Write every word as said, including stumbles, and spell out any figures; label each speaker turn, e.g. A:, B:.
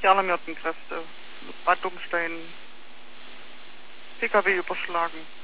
A: die alarmierten Kräfte. Bad Dumstein, P K W überschlagen.